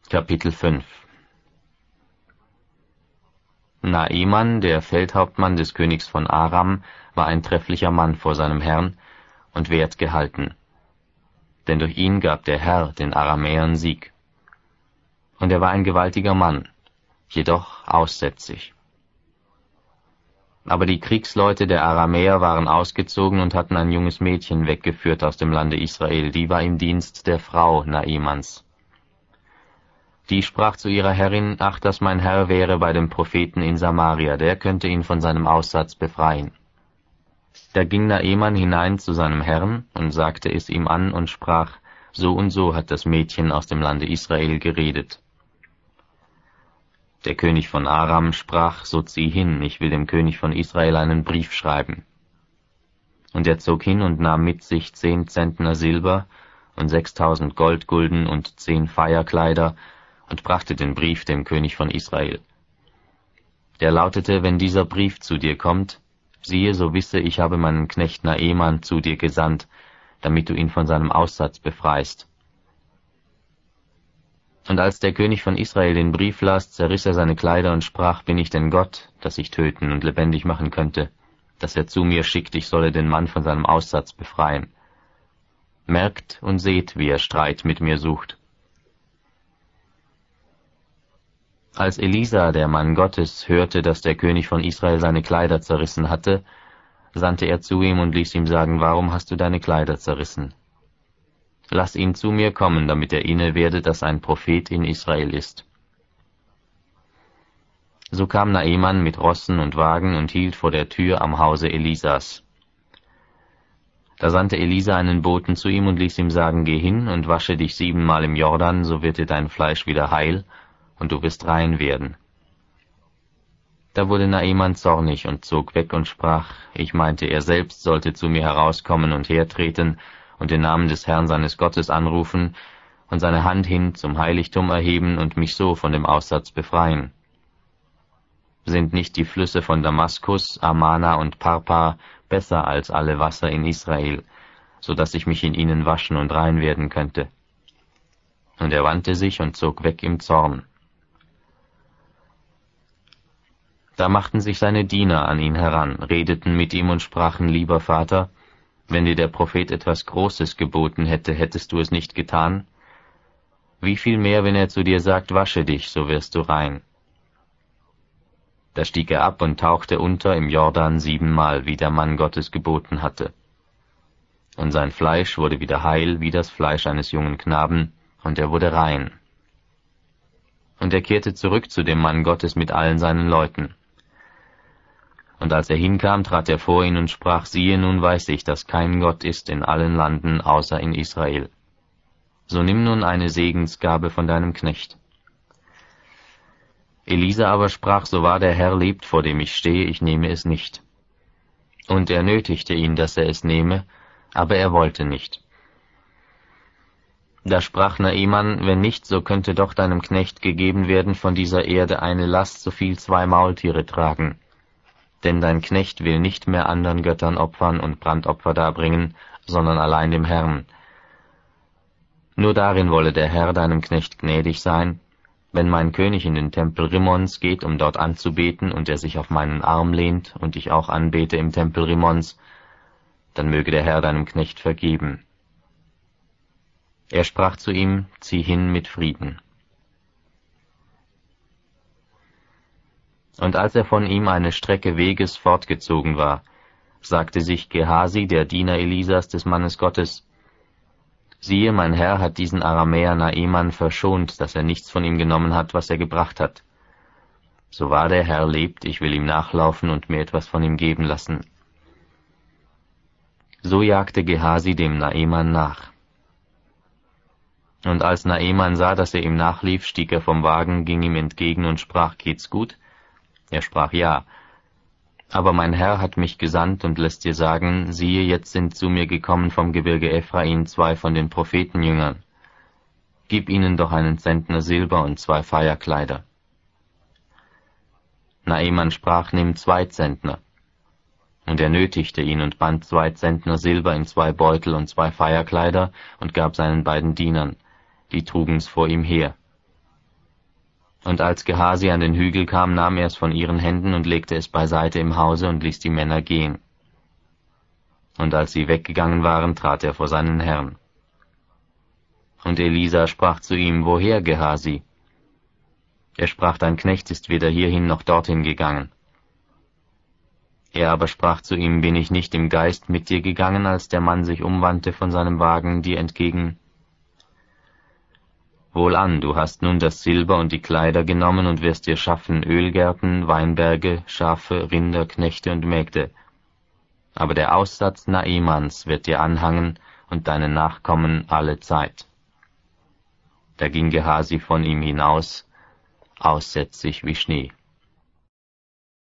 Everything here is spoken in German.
Kapitel 5 Naeman, der Feldhauptmann des Königs von Aram, war ein trefflicher Mann vor seinem Herrn und wert gehalten. Denn durch ihn gab der Herr den Aramäern Sieg. Und er war ein gewaltiger Mann, jedoch aussätzig. Aber die Kriegsleute der Aramäer waren ausgezogen und hatten ein junges Mädchen weggeführt aus dem Lande Israel, die war im Dienst der Frau Naemans. Die sprach zu ihrer Herrin: »Ach, dass mein Herr wäre bei dem Propheten in Samaria, der könnte ihn von seinem Aussatz befreien.« Da ging Naeman hinein zu seinem Herrn und sagte es ihm an und sprach: »So und so hat das Mädchen aus dem Lande Israel geredet.« Der König von Aram sprach: »So zieh hin, ich will dem König von Israel einen Brief schreiben.« Und er zog hin und nahm mit sich 10 Zentner Silber und 6.000 Goldgulden und 10 Feierkleider und brachte den Brief dem König von Israel. Der lautete: »Wenn dieser Brief zu dir kommt, siehe, so wisse, ich habe meinen Knecht Naeman zu dir gesandt, damit du ihn von seinem Aussatz befreist.« Und als der König von Israel den Brief las, zerriss er seine Kleider und sprach: »Bin ich denn Gott, dass ich töten und lebendig machen könnte, dass er zu mir schickt, ich solle den Mann von seinem Aussatz befreien? Merkt und seht, wie er Streit mit mir sucht.« Als Elisa, der Mann Gottes, hörte, dass der König von Israel seine Kleider zerrissen hatte, sandte er zu ihm und ließ ihm sagen: »Warum hast du deine Kleider zerrissen? Lass ihn zu mir kommen, damit er inne werde, dass ein Prophet in Israel ist.« So kam Naeman mit Rossen und Wagen und hielt vor der Tür am Hause Elisas. Da sandte Elisa einen Boten zu ihm und ließ ihm sagen: »Geh hin und wasche dich 7-mal im Jordan, so wird dir dein Fleisch wieder heil, und du wirst rein werden.« Da wurde Naeman zornig und zog weg und sprach: »Ich meinte, er selbst sollte zu mir herauskommen und hertreten und den Namen des Herrn seines Gottes anrufen und seine Hand hin zum Heiligtum erheben und mich so von dem Aussatz befreien. Sind nicht die Flüsse von Damaskus, Amana und Parpa besser als alle Wasser in Israel, so dass ich mich in ihnen waschen und rein werden könnte?« Und er wandte sich und zog weg im Zorn. Da machten sich seine Diener an ihn heran, redeten mit ihm und sprachen: »Lieber Vater, wenn dir der Prophet etwas Großes geboten hätte, hättest du es nicht getan? Wie viel mehr, wenn er zu dir sagt: Wasche dich, so wirst du rein?« Da stieg er ab und tauchte unter im Jordan 7-mal, wie der Mann Gottes geboten hatte. Und sein Fleisch wurde wieder heil, wie das Fleisch eines jungen Knaben, und er wurde rein. Und er kehrte zurück zu dem Mann Gottes mit allen seinen Leuten. Und als er hinkam, trat er vor ihn und sprach: »Siehe, nun weiß ich, dass kein Gott ist in allen Landen, außer in Israel. So nimm nun eine Segensgabe von deinem Knecht.« Elisa aber sprach: »So wahr der Herr lebt, vor dem ich stehe, ich nehme es nicht.« Und er nötigte ihn, dass er es nehme, aber er wollte nicht. Da sprach Naeman: »Wenn nicht, so könnte doch deinem Knecht gegeben werden von dieser Erde eine Last, so viel 2 Maultiere tragen. Denn dein Knecht will nicht mehr anderen Göttern opfern und Brandopfer darbringen, sondern allein dem Herrn. Nur darin wolle der Herr deinem Knecht gnädig sein, wenn mein König in den Tempel Rimmons geht, um dort anzubeten, und er sich auf meinen Arm lehnt und ich auch anbete im Tempel Rimmons, dann möge der Herr deinem Knecht vergeben.« Er sprach zu ihm: »Zieh hin mit Frieden.« Und als er von ihm eine Strecke Weges fortgezogen war, sagte sich Gehasi, der Diener Elisas, des Mannes Gottes: »Siehe, mein Herr hat diesen Aramäer Naeman verschont, dass er nichts von ihm genommen hat, was er gebracht hat. So wahr der Herr lebt, ich will ihm nachlaufen und mir etwas von ihm geben lassen.« So jagte Gehasi dem Naeman nach. Und als Naeman sah, dass er ihm nachlief, stieg er vom Wagen, ging ihm entgegen und sprach: »Geht's gut?« Er sprach: »Ja. Aber mein Herr hat mich gesandt und lässt dir sagen: Siehe, jetzt sind zu mir gekommen vom Gebirge Ephraim 2 von den Prophetenjüngern. Gib ihnen doch einen Zentner Silber und 2 Feierkleider.« Naeman sprach: »Nimm 2 Zentner.« Und er nötigte ihn und band 2 Zentner Silber in 2 Beutel und 2 Feierkleider und gab seinen beiden Dienern, die trugen's vor ihm her. Und als Gehasi an den Hügel kam, nahm er es von ihren Händen und legte es beiseite im Hause und ließ die Männer gehen. Und als sie weggegangen waren, trat er vor seinen Herrn. Und Elisa sprach zu ihm, woher, Gehasi? Er sprach, dein Knecht ist weder hierhin noch dorthin gegangen. Er aber sprach zu ihm, bin ich nicht im Geist mit dir gegangen, als der Mann sich umwandte von seinem Wagen dir entgegen? Wohlan, du hast nun das Silber und die Kleider genommen und wirst dir schaffen Ölgärten, Weinberge, Schafe, Rinder, Knechte und Mägde. Aber der Aussatz Naemans wird dir anhangen und deine Nachkommen alle Zeit. Da ging Gehasi von ihm hinaus, aussätzig wie Schnee.